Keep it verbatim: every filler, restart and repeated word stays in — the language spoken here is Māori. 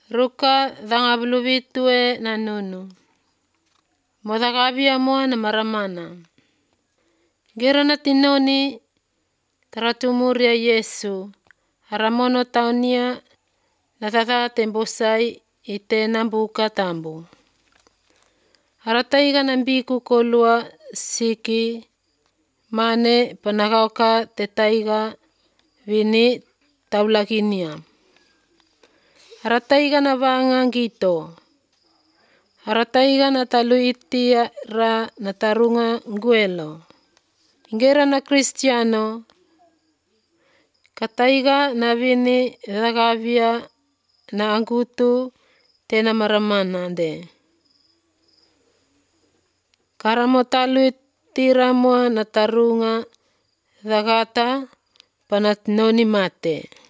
Ruka dhangabluwitue na nunu. Modhakavia mua na maramana. Gerana tinoni taratumuria Yesu. Haramono taunia na tata tembosai ite nambuka tambu. Harataiga nambiku kolua siki mane panakauka tetaiga vini taulakinia. Harataiga na vanga ngito. Harataiga na taluitia ra na tarunga nguelo. Ingera na Kristiano kataiga na vini dhagavia na angutu tena maramana de. Karamo taluitira mua na tarunga dhagata panat noni mate.